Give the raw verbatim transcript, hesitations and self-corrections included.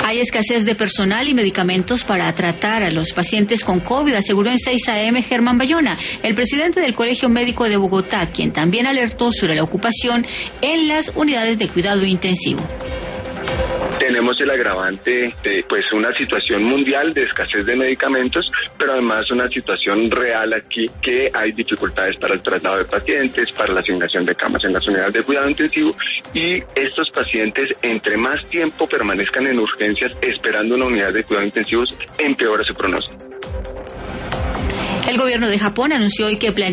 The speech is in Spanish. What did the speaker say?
Hay escasez de personal y medicamentos para tratar a los pacientes con COVID, aseguró en seis A M Germán Bayona, el presidente del Colegio Médico de Bogotá, quien también alertó sobre la ocupación en las unidades de cuidado intensivo. Tenemos el agravante de pues una situación mundial de escasez de medicamentos, pero además una situación real aquí que hay dificultades para el traslado de pacientes, para la asignación de camas en las unidades de cuidado intensivo, y estos pacientes, entre más tiempo permanezcan en urgencias esperando una unidad de cuidado intensivos, empeora su pronóstico. El gobierno de Japón anunció hoy que planea